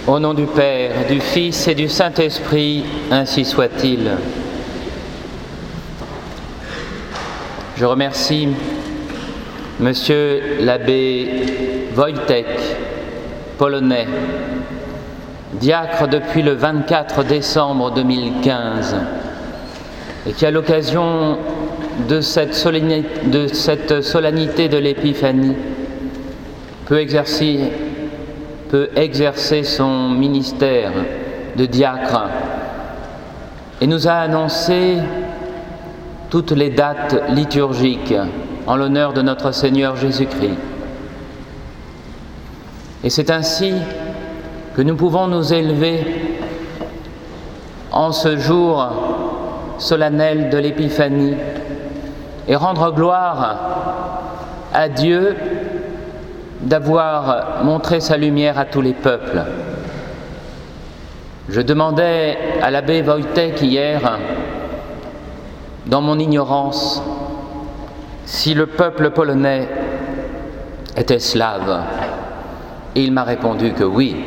Au nom du Père, du Fils et du Saint-Esprit, ainsi soit-il. Je remercie Monsieur l'abbé Wojtek, polonais, diacre depuis le 24 décembre 2015, et qui, à l'occasion de cette solennité de l'Épiphanie, peut exercer son ministère de diacre et nous a annoncé toutes les dates liturgiques en l'honneur de notre Seigneur Jésus-Christ. Et c'est ainsi que nous pouvons nous élever en ce jour solennel de l'Épiphanie et rendre gloire à Dieu d'avoir montré sa lumière à tous les peuples. Je demandais à l'abbé Wojtek hier, dans mon ignorance, si le peuple polonais était slave, et il m'a répondu que oui.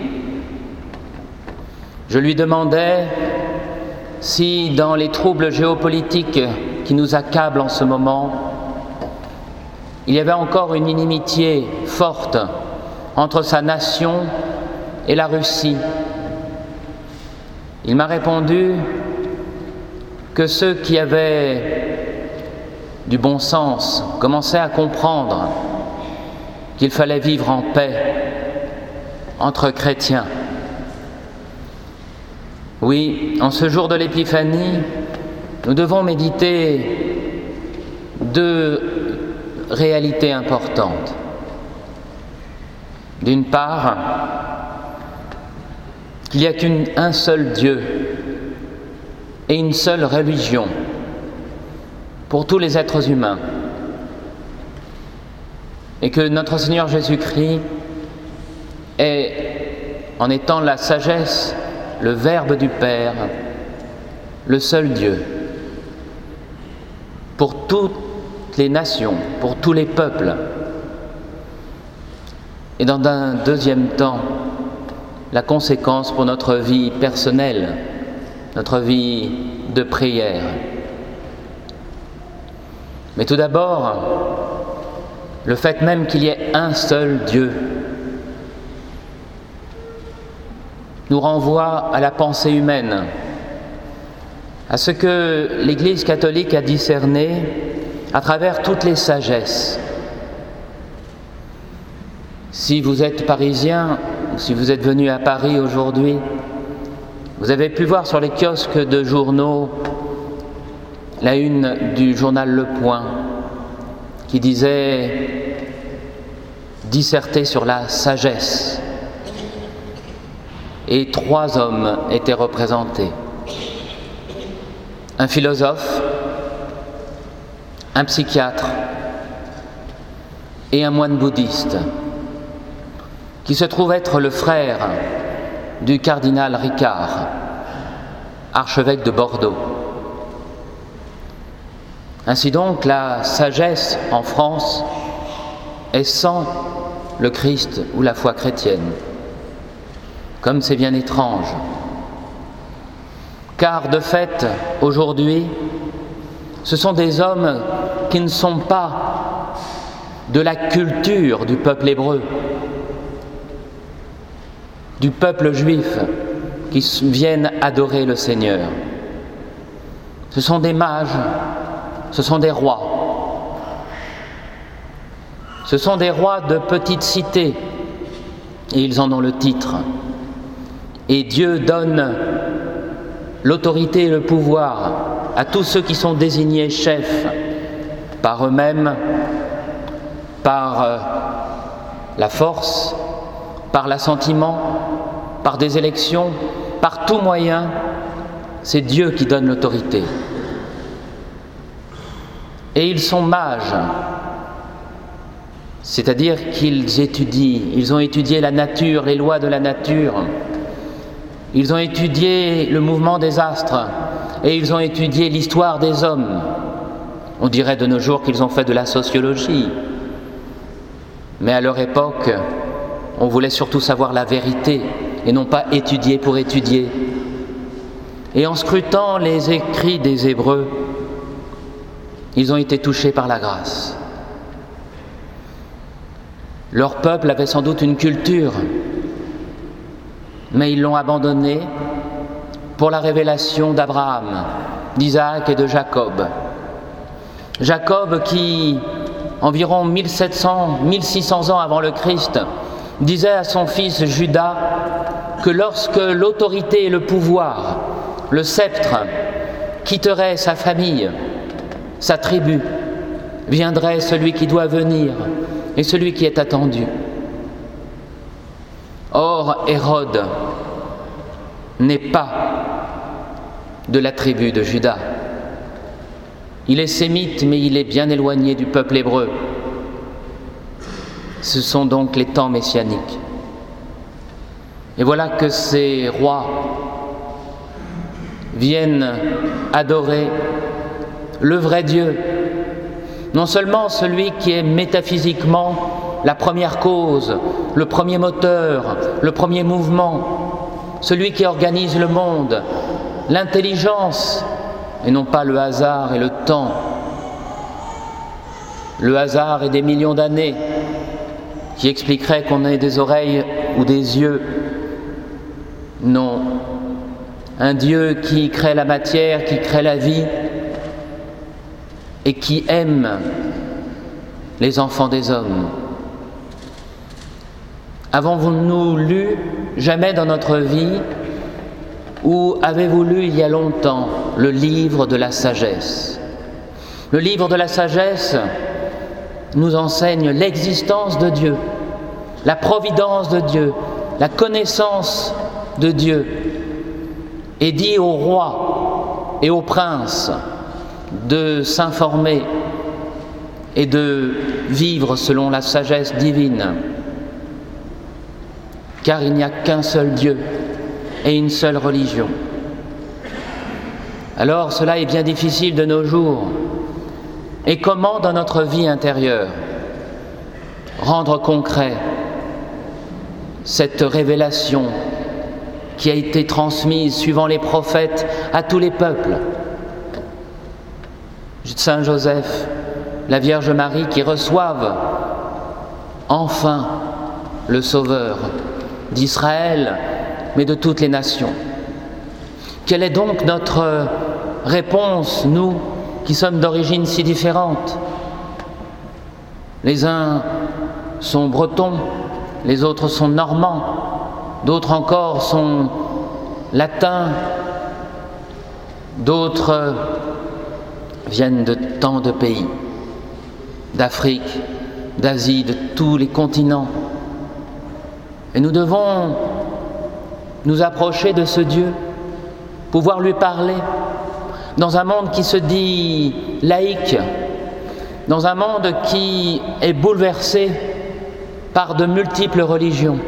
Je lui demandais si, dans les troubles géopolitiques qui nous accablent en ce moment, il y avait encore une inimitié forte entre sa nation et la Russie. Il m'a répondu que ceux qui avaient du bon sens commençaient à comprendre qu'il fallait vivre en paix entre chrétiens. Oui, en ce jour de l'Épiphanie, nous devons méditer deux réalité importante. D'une part, qu'il n'y a qu'un seul Dieu et une seule religion pour tous les êtres humains, et que notre Seigneur Jésus-Christ est, en étant la sagesse, le Verbe du Père, le seul Dieu pour toutes les nations, pour tous les peuples. Et dans un deuxième temps, la conséquence pour notre vie personnelle, notre vie de prière. Mais tout d'abord, le fait même qu'il y ait un seul Dieu nous renvoie à la pensée humaine, à ce que l'Église catholique a discerné à travers toutes les sagesses. Si vous êtes parisien, ou si vous êtes venu à Paris aujourd'hui, vous avez pu voir sur les kiosques de journaux la une du journal Le Point qui disait disserter sur la sagesse. Et 3 hommes étaient représentés. Un philosophe, un psychiatre et un moine bouddhiste, qui se trouve être le frère du cardinal Ricard, archevêque de Bordeaux. Ainsi donc, la sagesse en France est sans le Christ ou la foi chrétienne. Comme c'est bien étrange. Car de fait, aujourd'hui, ce sont des hommes qui ne sont pas de la culture du peuple hébreu, du peuple juif, qui viennent adorer le Seigneur. Ce sont des mages, ce sont des rois. Ce sont des rois de petites cités, et ils en ont le titre. Et Dieu donne l'autorité et le pouvoir à tous ceux qui sont désignés chefs par eux-mêmes, par la force, par l'assentiment, par des élections, par tout moyen. C'est Dieu qui donne l'autorité. Et ils sont mages, c'est-à-dire qu'ils étudient, ils ont étudié la nature, les lois de la nature. Ils ont étudié le mouvement des astres et ils ont étudié l'histoire des hommes. On dirait de nos jours qu'ils ont fait de la sociologie. Mais à leur époque, on voulait surtout savoir la vérité et non pas étudier pour étudier. Et en scrutant les écrits des Hébreux, ils ont été touchés par la grâce. Leur peuple avait sans doute une culture, mais ils l'ont abandonnée pour la révélation d'Abraham, d'Isaac et de Jacob. Jacob qui, environ 1600 ans avant le Christ, disait à son fils Judas que lorsque l'autorité et le pouvoir, le sceptre, quitterait sa famille, sa tribu, viendrait celui qui doit venir et celui qui est attendu. Or, Hérode n'est pas de la tribu de Juda. Il est sémite, mais il est bien éloigné du peuple hébreu. Ce sont donc les temps messianiques. Et voilà que ces rois viennent adorer le vrai Dieu, non seulement celui qui est métaphysiquement la première cause, le premier moteur, le premier mouvement, celui qui organise le monde, l'intelligence, et non pas le hasard et le temps. Le hasard et des millions d'années qui expliqueraient qu'on ait des oreilles ou des yeux. Non, un Dieu qui crée la matière, qui crée la vie et qui aime les enfants des hommes. Avons-nous lu jamais dans notre vie, ou avez-vous lu il y a longtemps, le livre de la sagesse? Le livre de la sagesse nous enseigne l'existence de Dieu, la providence de Dieu, la connaissance de Dieu, et dit aux rois et aux princes de s'informer et de vivre selon la sagesse divine, car il n'y a qu'un seul Dieu et une seule religion. Alors cela est bien difficile de nos jours. Et comment dans notre vie intérieure rendre concret cette révélation qui a été transmise suivant les prophètes à tous les peuples? Saint Joseph, la Vierge Marie qui reçoivent enfin le Sauveur d'Israël, mais de toutes les nations. Quelle est donc notre réponse, nous, qui sommes d'origine si différente? Les uns sont bretons, les autres sont normands, d'autres encore sont latins, d'autres viennent de tant de pays, d'Afrique, d'Asie, de tous les continents. Et nous devons nous approcher de ce Dieu, pouvoir lui parler, dans un monde qui se dit laïque, dans un monde qui est bouleversé par de multiples religions,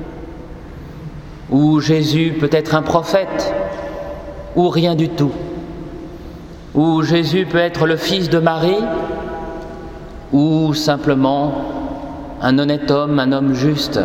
où Jésus peut être un prophète, ou rien du tout, où Jésus peut être le fils de Marie, ou simplement un honnête homme, un homme juste.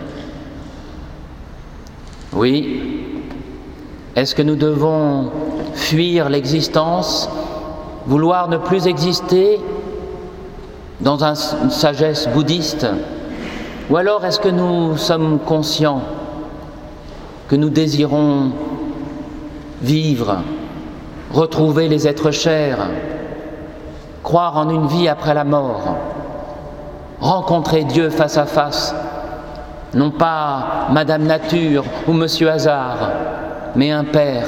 Oui, est-ce que nous devons fuir l'existence, vouloir ne plus exister dans une sagesse bouddhiste? Ou alors est-ce que nous sommes conscients que nous désirons vivre, retrouver les êtres chers, croire en une vie après la mort, rencontrer Dieu face à face, non pas Madame Nature ou Monsieur Hasard, mais un Père.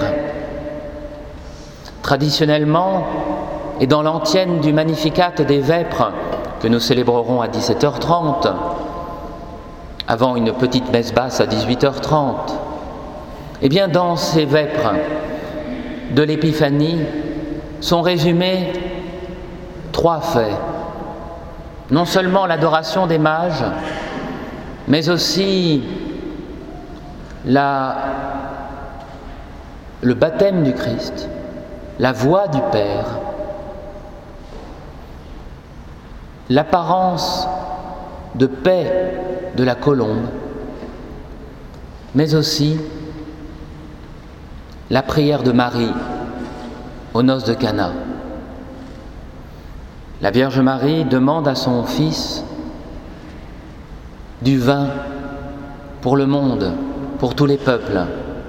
Traditionnellement, et dans l'antienne du Magnificat des Vêpres, que nous célébrerons à 17h30, avant une petite messe basse à 18h30, eh bien dans ces Vêpres de l'Épiphanie sont résumés 3 faits. Non seulement l'adoration des mages, mais aussi le baptême du Christ, la voix du Père, l'apparence de paix de la colombe, mais aussi la prière de Marie aux noces de Cana. La Vierge Marie demande à son Fils du vin pour le monde, pour tous les peuples.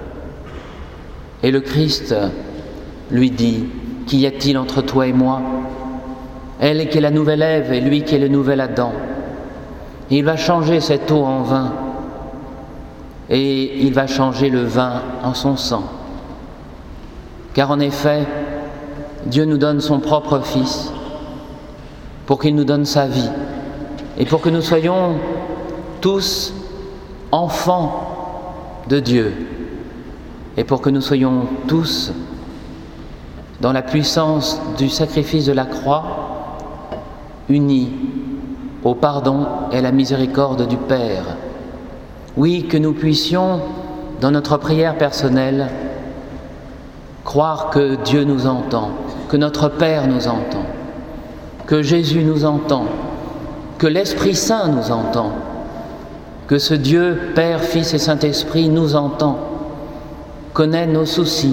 Et le Christ lui dit: qu'y a-t-il entre toi et moi? Elle qui est la nouvelle Ève et lui qui est le nouvel Adam. Et il va changer cette eau en vin et il va changer le vin en son sang. Car en effet, Dieu nous donne son propre Fils pour qu'il nous donne sa vie et pour que nous soyons tous enfants de Dieu et pour que nous soyons tous dans la puissance du sacrifice de la croix, unis au pardon et à la miséricorde du Père. Oui, que nous puissions, dans notre prière personnelle, croire que Dieu nous entend, que notre Père nous entend, que Jésus nous entend, que l'Esprit Saint nous entend, que ce Dieu, Père, Fils et Saint-Esprit nous entend, connaît nos soucis,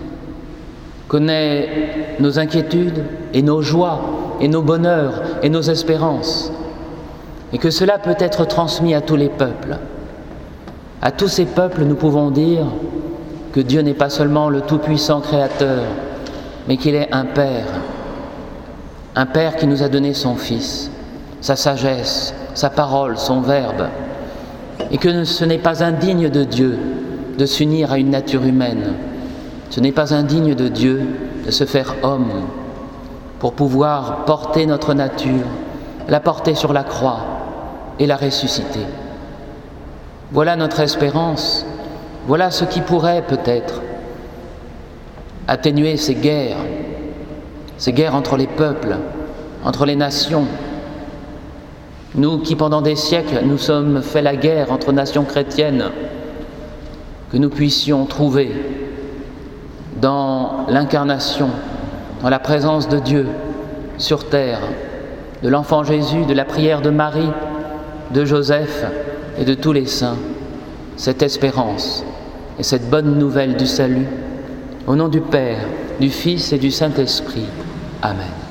connaît nos inquiétudes et nos joies et nos bonheurs et nos espérances, et que cela peut être transmis à tous les peuples. À tous ces peuples, nous pouvons dire que Dieu n'est pas seulement le tout-puissant Créateur, mais qu'il est un Père qui nous a donné son Fils, sa sagesse, sa parole, son Verbe, et que ce n'est pas indigne de Dieu de s'unir à une nature humaine, ce n'est pas indigne de Dieu de se faire homme pour pouvoir porter notre nature, la porter sur la croix et la ressusciter. Voilà notre espérance, voilà ce qui pourrait peut-être atténuer ces guerres entre les peuples, entre les nations. Nous qui pendant des siècles nous sommes fait la guerre entre nations chrétiennes, que nous puissions trouver dans l'incarnation, dans la présence de Dieu sur terre, de l'enfant Jésus, de la prière de Marie, de Joseph et de tous les saints, cette espérance et cette bonne nouvelle du salut, au nom du Père, du Fils et du Saint-Esprit. Amen.